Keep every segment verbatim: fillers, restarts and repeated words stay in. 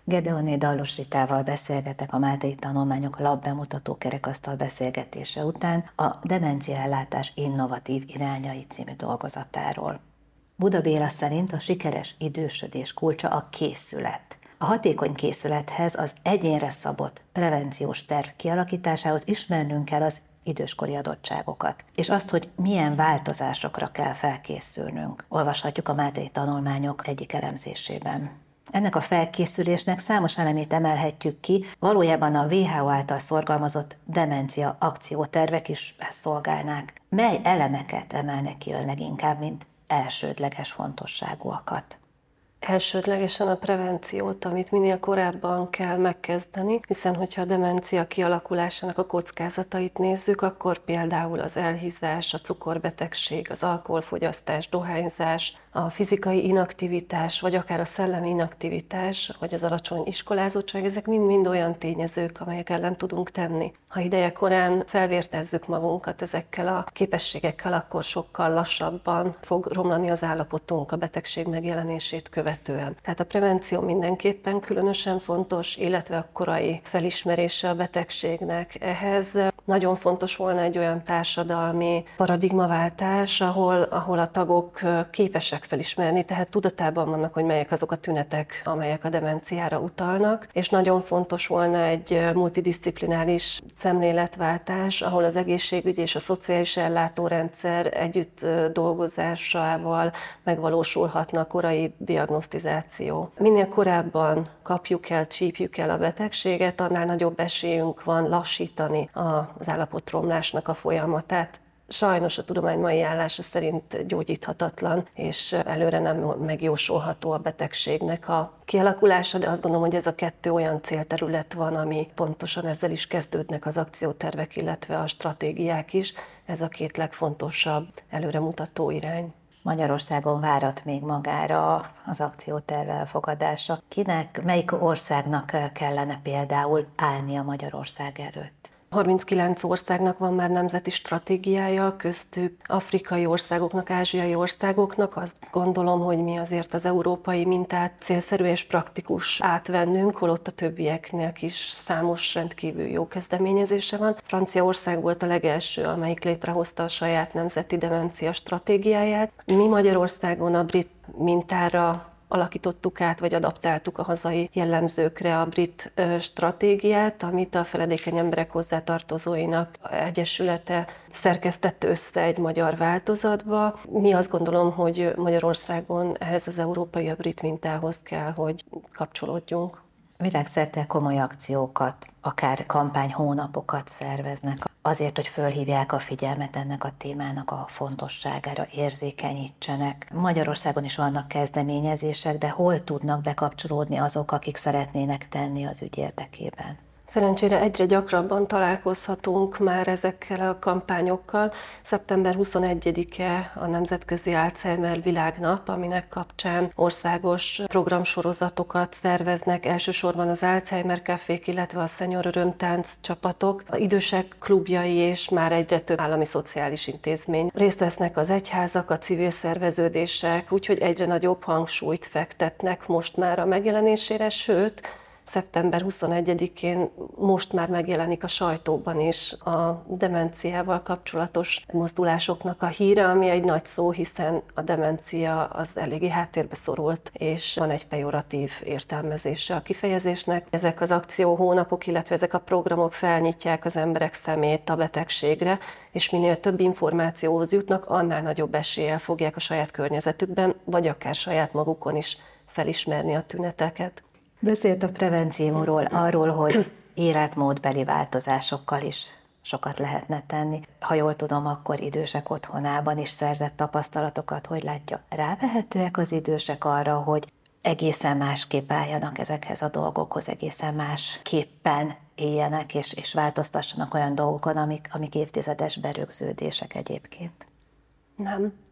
Gedeonné Dallos Ritával beszélgetek a Máltai Tanulmányok Lab bemutató kerekasztal beszélgetése után a Demenciaellátás innovatív irányai című dolgozatáról. Buda Béla szerint a sikeres idősödés kulcsa a készület. A hatékony készülethez, az egyénre szabott prevenciós terv kialakításához ismernünk kell az időskori adottságokat, és azt, hogy milyen változásokra kell felkészülnünk. Olvashatjuk a Máltai Tanulmányok egyik elemzésében. Ennek a felkészülésnek számos elemét emelhetjük ki, valójában a vé há o által szorgalmazott demencia akciótervek is ezt szolgálnák. Mely elemeket emelnek ki ön leginkább, mint elsődleges fontosságúakat? Elsődlegesen a prevenciót, amit minél korábban kell megkezdeni, hiszen hogyha a demencia kialakulásának a kockázatait nézzük, akkor például az elhízás, a cukorbetegség, az alkoholfogyasztás, dohányzás, a fizikai inaktivitás, vagy akár a szellemi inaktivitás, vagy az alacsony iskolázottság, ezek mind-mind olyan tényezők, amelyek ellen tudunk tenni. Ha ideje korán felvértezzük magunkat ezekkel a képességekkel, akkor sokkal lassabban fog romlani az állapotunk a betegség megjelenését követően. Tehát a prevenció mindenképpen különösen fontos, illetve a korai felismerése a betegségnek. Ehhez nagyon fontos volna egy olyan társadalmi paradigmaváltás, ahol, ahol a tagok képesek felismerni, tehát tudatában vannak, hogy melyek azok a tünetek, amelyek a demenciára utalnak, és nagyon fontos volna egy multidisziplináris szemléletváltás, ahol az egészségügy és a szociális ellátórendszer együtt dolgozásával megvalósulhatna a korai diagnosztizáció. Minél korábban kapjuk el, csípjük el a betegséget, annál nagyobb esélyünk van lassítani az állapotromlásnak a folyamatát. Sajnos a tudomány mai állása szerint gyógyíthatatlan, és előre nem megjósolható a betegségnek a kialakulása, de azt gondolom, hogy ez a kettő olyan célterület van, ami pontosan ezzel is kezdődnek az akciótervek, illetve a stratégiák is. Ez a két legfontosabb előremutató irány. Magyarországon várat még magára az akcióterv elfogadása. Kinek, melyik országnak kellene például állnia Magyarország előtt? harminckilenc országnak van már nemzeti stratégiája, köztük afrikai országoknak, ázsiai országoknak. Azt gondolom, hogy mi azért az európai mintát célszerű és praktikus átvennünk, holott a többieknél is számos rendkívül jó kezdeményezése van. Franciaország volt a legelső, amelyik létrehozta a saját nemzeti demencia stratégiáját. Mi Magyarországon a brit mintára alakítottuk át, vagy adaptáltuk a hazai jellemzőkre a brit stratégiát, amit a feledékeny emberek hozzátartozóinak egyesülete szerkesztett össze egy magyar változatba. Mi azt gondolom, hogy Magyarországon ehhez az európai, a brit mintához kell, hogy kapcsolódjunk. Világszerte komoly akciókat, akár kampányhónapokat szerveznek azért, hogy fölhívják a figyelmet ennek a témának a fontosságára, érzékenyítsenek. Magyarországon is vannak kezdeményezések, de hol tudnak bekapcsolódni azok, akik szeretnének tenni az ügy érdekében? Szerencsére egyre gyakrabban találkozhatunk már ezekkel a kampányokkal. szeptember huszonegyedike a Nemzetközi Alzheimer Világnap, aminek kapcsán országos programsorozatokat szerveznek, elsősorban az Alzheimer Cafék, illetve a Senior Örömtánc csapatok, a idősek klubjai és már egyre több állami szociális intézmény. Részt vesznek az egyházak, a civil szerveződések, úgyhogy egyre nagyobb hangsúlyt fektetnek most már a megjelenésére, sőt, szeptember huszonegyedikén most már megjelenik a sajtóban is a demenciával kapcsolatos mozdulásoknak a híre, ami egy nagy szó, hiszen a demencia az eléggé háttérbe szorult, és van egy pejoratív értelmezése a kifejezésnek. Ezek az akcióhónapok, illetve ezek a programok felnyitják az emberek szemét a betegségre, és minél több információhoz jutnak, annál nagyobb eséllyel fogják a saját környezetükben, vagy akár saját magukon is felismerni a tüneteket. Beszélt a prevencióról, arról, hogy életmódbeli változásokkal is sokat lehetne tenni. Ha jól tudom, akkor idősek otthonában is szerzett tapasztalatokat, hogy látja, rávehetőek az idősek arra, hogy egészen másképp álljanak ezekhez a dolgokhoz, egészen másképpen éljenek és, és változtassanak olyan dolgokon, amik, amik évtizedes berögződések egyébként. Nem.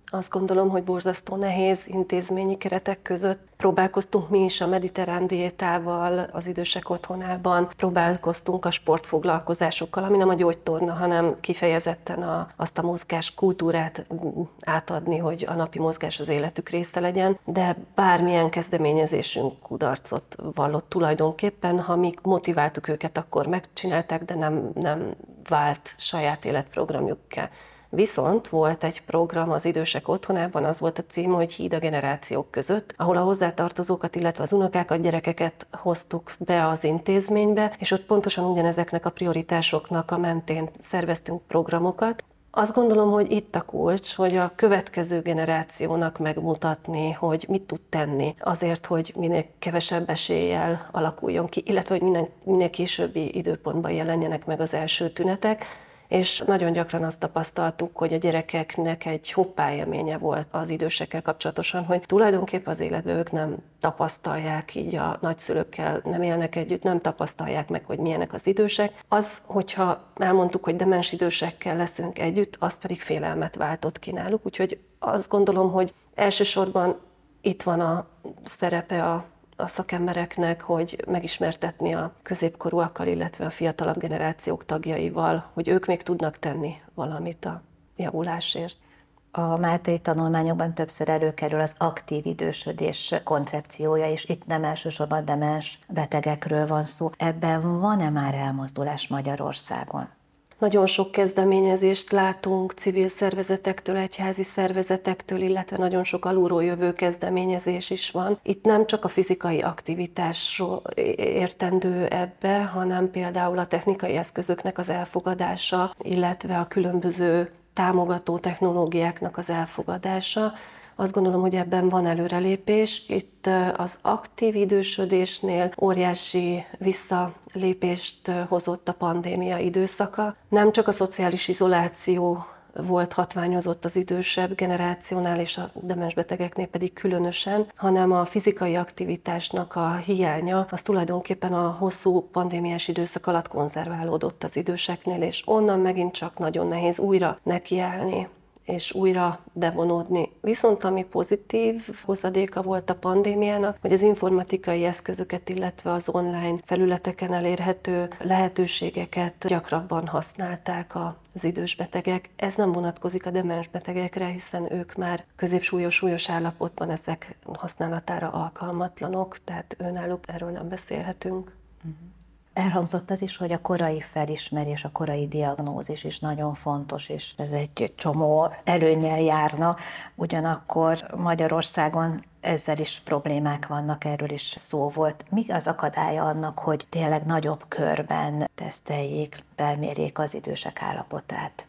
Azt gondolom, hogy borzasztó nehéz intézményi keretek között. Próbálkoztunk mi is a mediterrán diétával az idősek otthonában, próbálkoztunk a sportfoglalkozásokkal, ami nem a gyógytorna, hanem kifejezetten a, azt a mozgás kultúrát átadni, hogy a napi mozgás az életük része legyen, de bármilyen kezdeményezésünk kudarcot vallott tulajdonképpen, ha mi motiváltuk őket, akkor megcsinálták, de nem, nem vált saját életprogramjukká. Viszont volt egy program az idősek otthonában, az volt a cím, hogy Híd a generációk között, ahol a hozzátartozókat, illetve az unokákat, gyerekeket hoztuk be az intézménybe, és ott pontosan ugyanezeknek a prioritásoknak a mentén szerveztünk programokat. Azt gondolom, hogy itt a kulcs, hogy a következő generációnak megmutatni, hogy mit tud tenni azért, hogy minél kevesebb eséllyel alakuljon ki, illetve hogy minél, minél későbbi időpontban jelenjenek meg az első tünetek. És nagyon gyakran azt tapasztaltuk, hogy a gyerekeknek egy hoppá élménye volt az idősekkel kapcsolatosan, hogy tulajdonképpen az életben ők nem tapasztalják, így a nagyszülőkkel nem élnek együtt, nem tapasztalják meg, hogy milyenek az idősek. Az, hogyha elmondtuk, hogy demens idősekkel leszünk együtt, az pedig félelmet váltott ki náluk, úgyhogy azt gondolom, hogy elsősorban itt van a szerepe a a szakembereknek, hogy megismertetni a középkorúakkal, illetve a fiatalabb generációk tagjaival, hogy ők még tudnak tenni valamit a javulásért. A Máltai tanulmányokban többször előkerül az aktív idősödés koncepciója, és itt nem elsősorban demens betegekről van szó. Ebben van-e már elmozdulás Magyarországon? Nagyon sok kezdeményezést látunk civil szervezetektől, egyházi szervezetektől, illetve nagyon sok alulról jövő kezdeményezés is van. Itt nem csak a fizikai aktivitásról értendő ebbe, hanem például a technikai eszközöknek az elfogadása, illetve a különböző támogató technológiáknak az elfogadása. Azt gondolom, hogy ebben van előrelépés. Itt az aktív idősödésnél óriási visszalépést hozott a pandémia időszaka. Nem csak a szociális izoláció volt hatványozott az idősebb generációnál, és a demens betegeknél pedig különösen, hanem a fizikai aktivitásnak a hiánya, az tulajdonképpen a hosszú pandémiás időszak alatt konzerválódott az időseknél, és onnan megint csak nagyon nehéz újra nekiállni és újra bevonódni. Viszont ami pozitív hozadéka volt a pandémiának, hogy az informatikai eszközöket, illetve az online felületeken elérhető lehetőségeket gyakrabban használták az idős betegek. Ez nem vonatkozik a demens betegekre, hiszen ők már középsúlyos-súlyos állapotban ezek használatára alkalmatlanok, tehát önálluk erről nem beszélhetünk. Uh-huh. Elhangzott az is, hogy a korai felismerés, a korai diagnózis is nagyon fontos, és ez egy csomó előnnyel járna. Ugyanakkor Magyarországon ezzel is problémák vannak, erről is szó volt. Mi az akadálya annak, hogy tényleg nagyobb körben teszteljék, felmérjék az idősek állapotát?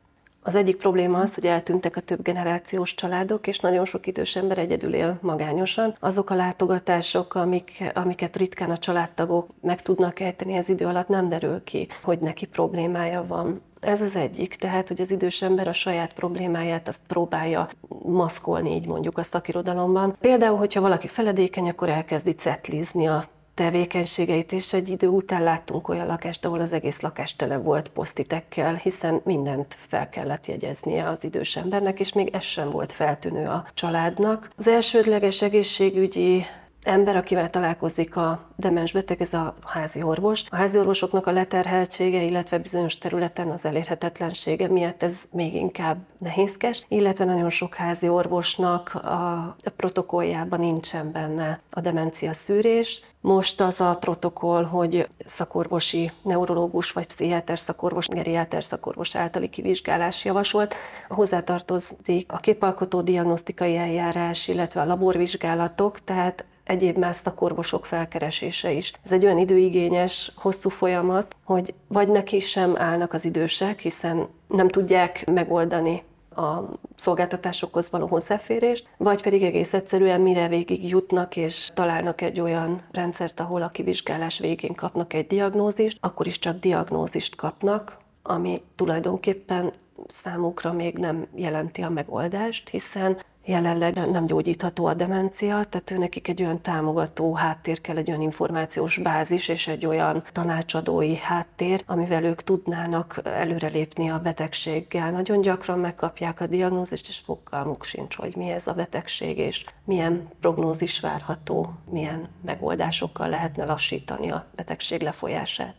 Az egyik probléma az, hogy eltűntek a több generációs családok, és nagyon sok idős ember egyedül él magányosan. Azok a látogatások, amik, amiket ritkán a családtagok meg tudnak ejteni az idő alatt, nem derül ki, hogy neki problémája van. Ez az egyik, tehát, hogy az idős ember a saját problémáját azt próbálja maszkolni, így mondjuk a szakirodalomban. Például, hogyha valaki feledékeny, akkor elkezdi cetlizni a tevékenységeit, és egy idő után láttunk olyan lakást, ahol az egész lakás tele volt posztitekkel, hiszen mindent fel kellett jegyeznie az idős embernek, és még ez sem volt feltűnő a családnak. Az elsődleges egészségügyi ember, akivel találkozik a demens beteg, ez a házi orvos. A házi orvosoknak a leterheltsége, illetve bizonyos területen az elérhetetlensége miatt ez még inkább nehézkes, illetve nagyon sok házi orvosnak a protokolljában nincsen benne a demencia szűrés. Most az a protokoll, hogy szakorvosi, neurológus vagy pszichiáter szakorvos, geriáter szakorvos általi kivizsgálás javasolt. Hozzátartozik a képalkotó diagnosztikai eljárás, illetve a laborvizsgálatok, tehát egyéb más szakorvosok felkeresése is. Ez egy olyan időigényes, hosszú folyamat, hogy vagy neki sem állnak az idősek, hiszen nem tudják megoldani a szolgáltatásokhoz való hozzáférést, vagy pedig egész egyszerűen mire végig jutnak és találnak egy olyan rendszert, ahol a kivizsgálás végén kapnak egy diagnózist, akkor is csak diagnózist kapnak, ami tulajdonképpen számukra még nem jelenti a megoldást, hiszen Jelenleg nem gyógyítható a demencia, tehát nekik egy olyan támogató háttér kell, egy olyan információs bázis és egy olyan tanácsadói háttér, amivel ők tudnának előrelépni a betegséggel. Nagyon gyakran megkapják a diagnózist, és fogalmuk sincs, hogy mi ez a betegség, és milyen prognózis várható, milyen megoldásokkal lehetne lassítani a betegség lefolyását.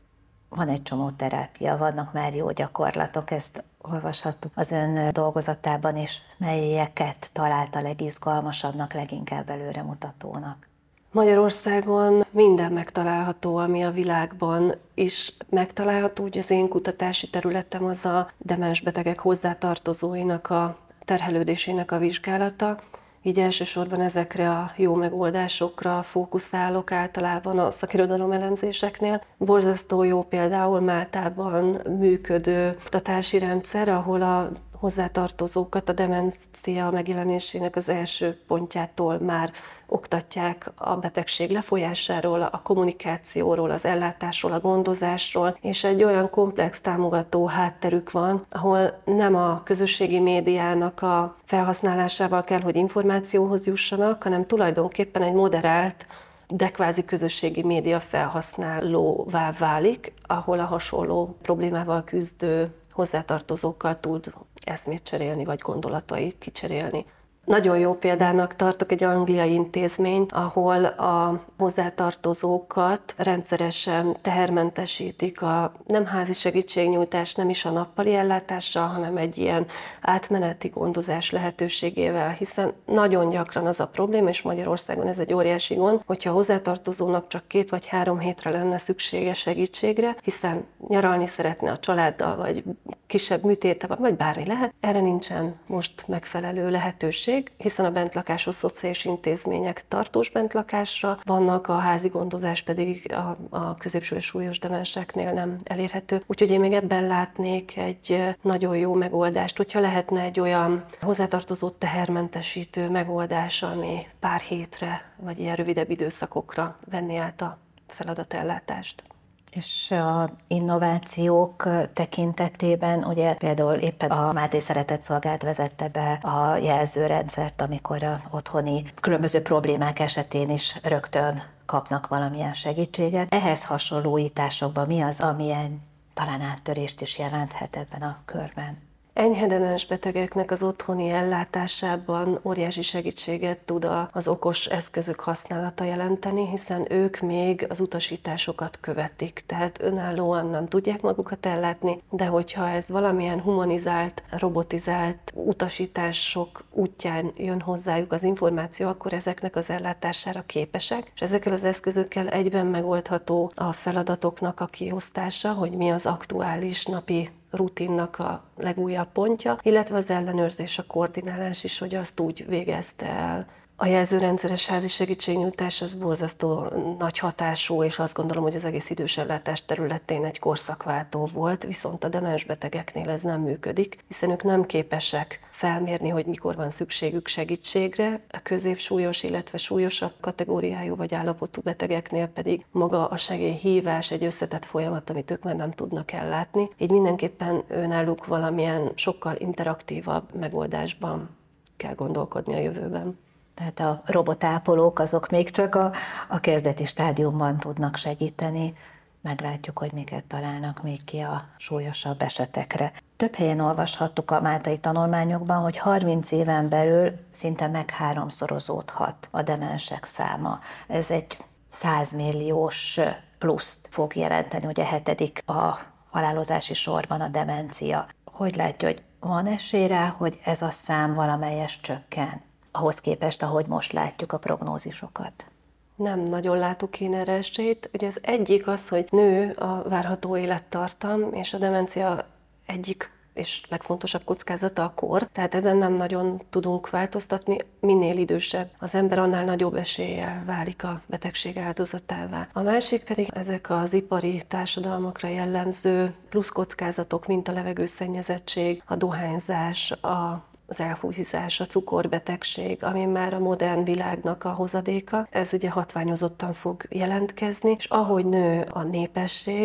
Van egy csomó terápia, vannak már jó gyakorlatok, ezt olvashattuk az ön dolgozatában is. Melyeket találta legizgalmasabbnak, leginkább előremutatónak? Magyarországon minden megtalálható, ami a világban is megtalálható. Ugye az én kutatási területem az a demens betegek hozzátartozóinak a terhelődésének a vizsgálata. Így elsősorban ezekre a jó megoldásokra fókuszálok általában a szakirodalom elemzéseknél. Borzasztó jó például Máltában működő kutatási rendszer, ahol a hozzátartozókat a demencia megjelenésének az első pontjától már oktatják a betegség lefolyásáról, a kommunikációról, az ellátásról, a gondozásról, és egy olyan komplex támogató hátterük van, ahol nem a közösségi médiának a felhasználásával kell, hogy információhoz jussanak, hanem tulajdonképpen egy moderált, de kvázi közösségi média felhasználóvá válik, ahol a hasonló problémával küzdő hozzátartozókkal tud eszmét cserélni, vagy gondolatait kicserélni. Nagyon jó példának tartok egy angliai intézményt, ahol a hozzátartozókat rendszeresen tehermentesítik a nem házi segítségnyújtás, nem is a nappali ellátással, hanem egy ilyen átmeneti gondozás lehetőségével, hiszen nagyon gyakran az a probléma, és Magyarországon ez egy óriási gond, hogyha a hozzátartozónak csak két vagy három hétre lenne szüksége segítségre, hiszen nyaralni szeretne a családdal, vagy kisebb műtéte, vagy bármi lehet, erre nincsen most megfelelő lehetőség, hiszen a bentlakásos szociális intézmények tartós bentlakásra vannak, a házi gondozás pedig a, a középső és súlyos demenseknél nem elérhető. Úgyhogy én még ebben látnék egy nagyon jó megoldást, hogyha lehetne egy olyan hozzátartozó tehermentesítő megoldás, ami pár hétre, vagy ilyen rövidebb időszakokra venni át a feladatellátást. És a innovációk tekintetében, ugye például éppen a Máté Szeretetszolgálat vezette be a jelzőrendszert, amikor a otthoni különböző problémák esetén is rögtön kapnak valamilyen segítséget. Ehhez hasonló újításokban mi az, amilyen talán áttörést is jelenthet ebben a körben? Enyhe demens betegeknek az otthoni ellátásában óriási segítséget tud az okos eszközök használata jelenteni, hiszen ők még az utasításokat követik, tehát önállóan nem tudják magukat ellátni, de hogyha ez valamilyen humanizált, robotizált utasítások útján jön hozzájuk az információ, akkor ezeknek az ellátására képesek, és ezekkel az eszközökkel egyben megoldható a feladatoknak a kiosztása, hogy mi az aktuális napi rutinnak a legújabb pontja, illetve az ellenőrzés, a koordinálás is, hogy azt úgy végezte el. A jelzőrendszeres házi segítségnyújtás az borzasztó nagy hatású, és azt gondolom, hogy az egész idős ellátás területén egy korszakváltó volt, viszont a demens betegeknél ez nem működik, hiszen ők nem képesek felmérni, hogy mikor van szükségük segítségre, a középsúlyos, illetve súlyosabb kategóriájú vagy állapotú betegeknél pedig maga a segélyhívás egy összetett folyamat, amit ők már nem tudnak ellátni. Így mindenképpen önálluk valamilyen sokkal interaktívabb megoldásban kell gondolkodni a jövőben. Tehát a robotápolók azok még csak a, a kezdeti stádiumban tudnak segíteni. Meglátjuk, hogy miket találnak még ki a súlyosabb esetekre. Több helyen olvashattuk a máltai tanulmányokban, hogy harminc éven belül szinte megháromszorozódhat a demensek száma. Ez egy százmilliós pluszt fog jelenteni, hogy a hetedik a halálozási sorban a demencia. Hogy látja, hogy van esély rá, hogy ez a szám valamelyest csökken? Ahhoz képest, ahogy most látjuk a prognózisokat? Nem nagyon látok én erre esélyt. Ugye az egyik az, hogy nő a várható élettartam, és a demencia egyik és legfontosabb kockázata a kor, tehát ezen nem nagyon tudunk változtatni. Minél idősebb az ember, annál nagyobb eséllyel válik a betegség áldozatává. A másik pedig ezek az ipari társadalmakra jellemző plusz kockázatok, mint a levegőszennyezettség, a dohányzás, a az elhúzás, a cukorbetegség, ami már a modern világnak a hozadéka, ez ugye hatványozottan fog jelentkezni, és ahogy nő a népesség,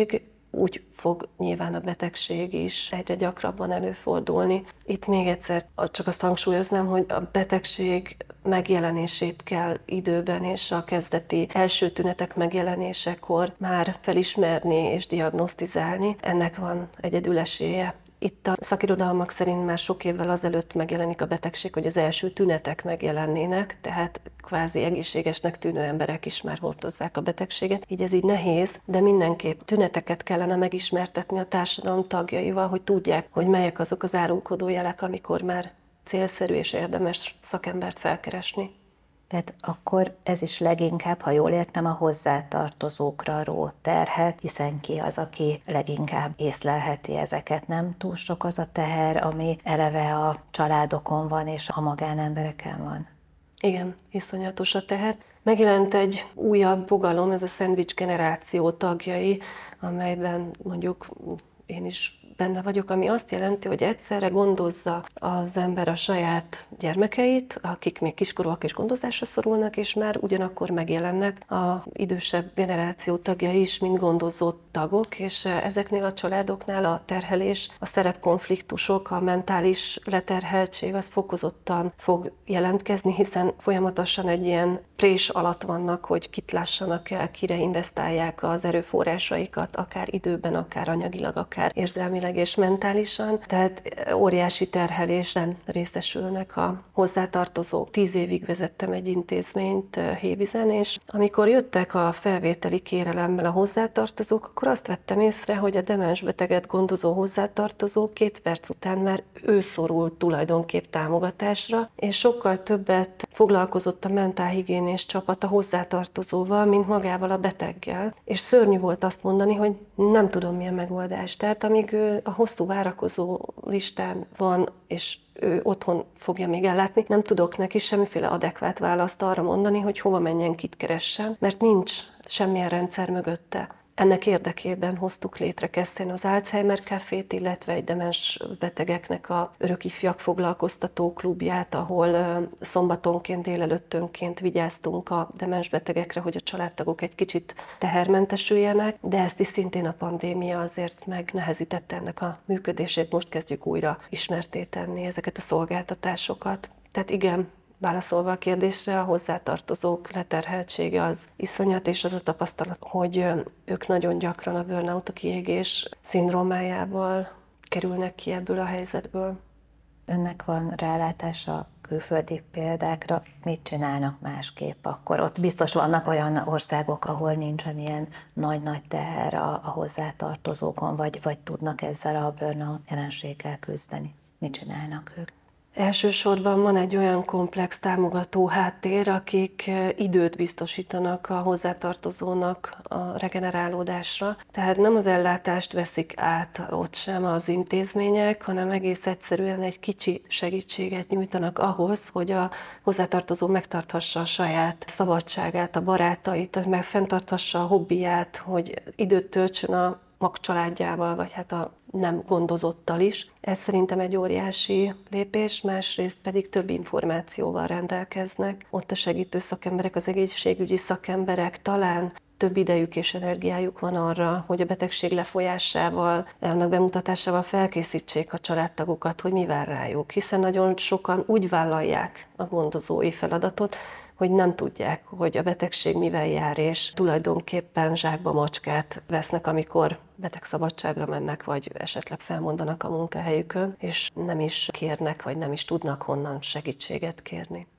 úgy fog nyilván a betegség is egyre gyakrabban előfordulni. Itt még egyszer csak azt hangsúlyoznám, hogy a betegség megjelenését kell időben és a kezdeti első tünetek megjelenésekor már felismerni és diagnosztizálni. Ennek van egyedül esélye. Itt a szakirodalmak szerint már sok évvel azelőtt megjelenik a betegség, hogy az első tünetek megjelennének, tehát kvázi egészségesnek tűnő emberek is már hordozzák a betegséget. Így ez így nehéz, de mindenképp tüneteket kellene megismertetni a társadalom tagjaival, hogy tudják, hogy melyek azok az árulkodó jelek, amikor már célszerű és érdemes szakembert felkeresni. Tehát akkor ez is leginkább, ha jól értem, a hozzátartozókra ró terhet, hiszen ki az, aki leginkább észlelheti ezeket. Nem túl sok az a teher, ami eleve a családokon van és a magánembereken van? Igen, iszonyatos a teher. Megjelent egy újabb fogalom, ez a szendvics generáció tagjai, amelyben mondjuk én is benne vagyok, ami azt jelenti, hogy egyszerre gondozza az ember a saját gyermekeit, akik még kiskorúak és gondozásra szorulnak, és már ugyanakkor megjelennek a idősebb generáció tagjai is, mint gondozó tagok, és ezeknél a családoknál a terhelés, a szerepkonfliktusok, a mentális leterheltség az fokozottan fog jelentkezni, hiszen folyamatosan egy ilyen prés alatt vannak, hogy kit lássanak el, kire investálják az erőforrásaikat, akár időben, akár anyagilag, akár érzelmileg és mentálisan, tehát óriási terhelésben részesülnek a hozzátartozók. Tíz évig vezettem egy intézményt Hévízen, és amikor jöttek a felvételi kérelemmel a hozzátartozók, akkor azt vettem észre, hogy a demensbeteget gondozó hozzátartozó két perc után már ő szorult tulajdonképp támogatásra, és sokkal többet foglalkozott a mentálhigiénés csapat a hozzátartozóval, mint magával a beteggel. És szörnyű volt azt mondani, hogy nem tudom, mi a megoldás. Tehát amíg ő a hosszú várakozó listán van, és ő otthon fogja még ellátni, nem tudok neki semmiféle adekvát választ arra mondani, hogy hova menjen, kit keressen, mert nincs semmilyen rendszer mögötte. Ennek érdekében hoztuk létre Keszthelyén az Alzheimer Cafét, illetve egy demens betegeknek a örökifjak foglalkoztató klubját, ahol szombatonként, délelőttönként vigyáztunk a demens betegekre, hogy a családtagok egy kicsit tehermentesüljenek, de ezt is szintén a pandémia azért megnehezítette ennek a működését. Most kezdjük újra ismertté tenni ezeket a szolgáltatásokat. Tehát igen, válaszolva a kérdésre, a hozzátartozók leterheltsége az iszonyat, és az a tapasztalat, hogy ők nagyon gyakran a burnout, a kiégés szindrómájával kerülnek ki ebből a helyzetből. Önnek van rálátása külföldi példákra, mit csinálnak másképp akkor? Ott biztos vannak olyan országok, ahol nincsen ilyen nagy-nagy teher a, a hozzátartozókon, vagy, vagy tudnak ezzel a burnout jelenséggel küzdeni. Mit csinálnak ők? Elsősorban van egy olyan komplex támogató háttér, akik időt biztosítanak a hozzátartozónak a regenerálódásra. Tehát nem az ellátást veszik át ott sem az intézmények, hanem egész egyszerűen egy kicsi segítséget nyújtanak ahhoz, hogy a hozzátartozó megtarthassa a saját szabadságát, a barátait, meg fenntarthassa a hobbiját, hogy időt töltsön a magcsaládjával, vagy hát a nem gondozottal is. Ez szerintem egy óriási lépés, másrészt pedig több információval rendelkeznek. Ott a segítő szakemberek, az egészségügyi szakemberek talán több idejük és energiájuk van arra, hogy a betegség lefolyásával, annak bemutatásával felkészítsék a családtagokat, hogy mi vár rájuk. Hiszen nagyon sokan úgy vállalják a gondozói feladatot, hogy nem tudják, hogy a betegség mivel jár, és tulajdonképpen zsákba macskát vesznek, amikor betegszabadságra mennek, vagy esetleg felmondanak a munkahelyükön, és nem is kérnek, vagy nem is tudnak honnan segítséget kérni.